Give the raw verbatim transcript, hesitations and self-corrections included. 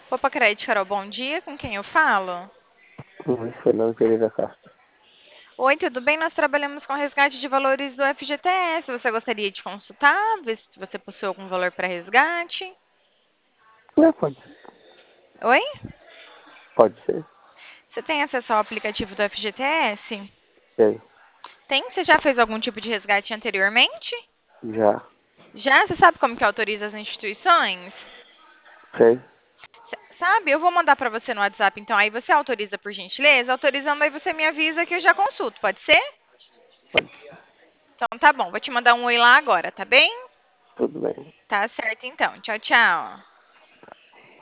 Opa, Crédito, Carol, bom dia. Com quem eu falo? Luiz Fernando Pereira Castro. Oi, tudo bem? Nós trabalhamos com resgate de valores do F G T S. Você gostaria de consultar? Ver se você possui algum valor para resgate? Não, pode, Oi? pode ser. Você tem acesso ao aplicativo do F G T S? Tem. Tem? Você já fez algum tipo de resgate anteriormente? Já. Já? Você sabe como que autoriza as instituições? Tem. S- Sabe? Eu vou mandar para você no WhatsApp, então aí você autoriza por gentileza. Autorizando aí você me avisa que eu já consulto, pode ser? Pode. Então tá bom, vou te mandar um oi lá agora, tá bem? Tudo bem. Tá certo então. Tchau, tchau.